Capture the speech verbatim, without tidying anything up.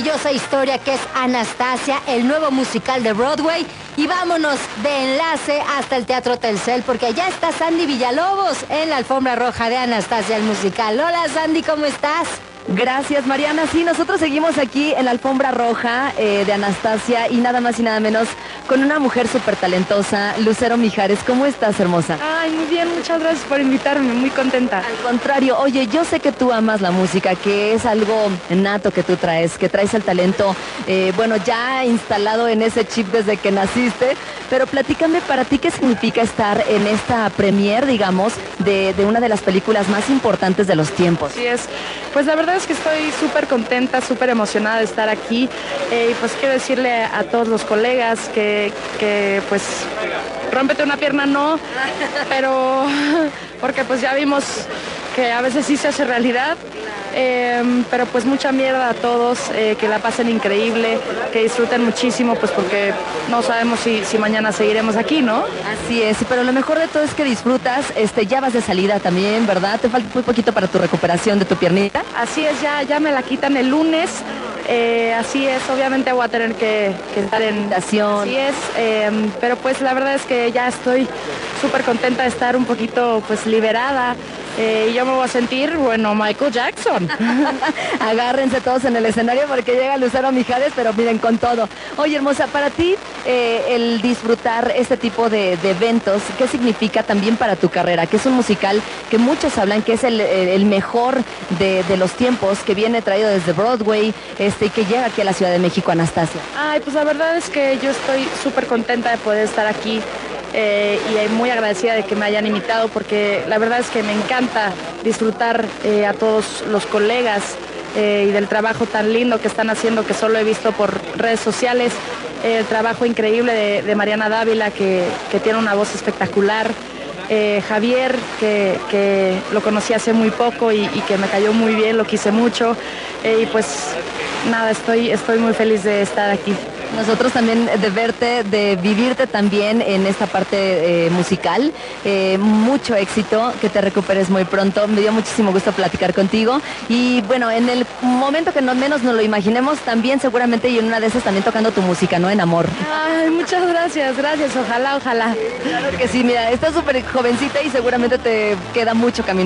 maravillosa historia que es Anastasia, el nuevo musical de Broadway. Y vámonos de enlace hasta el Teatro Telcel, porque allá está Sandy Villalobos en la alfombra roja de Anastasia, el musical. Hola Sandy, ¿cómo estás? Gracias, Mariana. Sí, nosotros seguimos aquí en la alfombra roja eh, de Anastasia y nada más y nada menos con una mujer súper talentosa, Lucero Mijares. ¿Cómo estás, hermosa? Ay, muy bien, muchas gracias por invitarme, muy contenta. Al contrario, oye, yo sé que tú amas la música, que es algo nato que tú traes, que traes el talento, eh, bueno, ya instalado en ese chip desde que naciste, pero platícame para ti qué significa estar en esta premier, digamos, de, de una de las películas más importantes de los tiempos. Así es, pues la verdad es que estoy súper contenta, súper emocionada de estar aquí eh, y pues quiero decirle a todos los colegas que, que pues rómpete una pierna no, pero porque pues ya vimos que a veces sí se hace realidad, eh, pero pues mucha mierda a todos, eh, que la pasen increíble, que disfruten muchísimo, pues porque no sabemos si, si mañana seguiremos aquí, ¿no? Así es, pero lo mejor de todo es que disfrutas, este, ya vas de salida también, ¿verdad? Te falta muy poquito para tu recuperación de tu piernita. Así es, ya, ya me la quitan el lunes. Eh, así es, obviamente voy a tener que, que estar en habitación. Así es, eh, pero pues la verdad es que ya estoy súper contenta de estar un poquito pues liberada. Eh, y yo me voy a sentir, bueno, Michael Jackson. Agárrense todos en el escenario porque llega Lucero Mijares, pero miren con todo. Oye, hermosa, para ti eh, el disfrutar este tipo de, de eventos, ¿qué significa también para tu carrera? Que es un musical que muchos hablan que es el, el mejor de, de los tiempos, que viene traído desde Broadway este, y que llega aquí a la Ciudad de México, Anastasia. Ay, pues la verdad es que yo estoy súper contenta de poder estar aquí. Eh, y muy agradecida de que me hayan invitado porque la verdad es que me encanta disfrutar eh, a todos los colegas eh, y del trabajo tan lindo que están haciendo, que solo he visto por redes sociales, eh, el trabajo increíble de, de Mariana Dávila, que, que tiene una voz espectacular, eh, Javier, que, que lo conocí hace muy poco y, y que me cayó muy bien, lo quise mucho, eh, y pues nada, estoy, estoy muy feliz de estar aquí. Nosotros también de verte, de vivirte también en esta parte eh, musical. Eh, mucho éxito, que te recuperes muy pronto. Me dio muchísimo gusto platicar contigo. Y bueno, en el momento que no menos nos lo imaginemos, también seguramente y en una de esas también tocando tu música, ¿no? En Amor. Ay, muchas gracias, gracias. Ojalá, ojalá. Claro que sí, mira, estás súper jovencita y seguramente te queda mucho camino.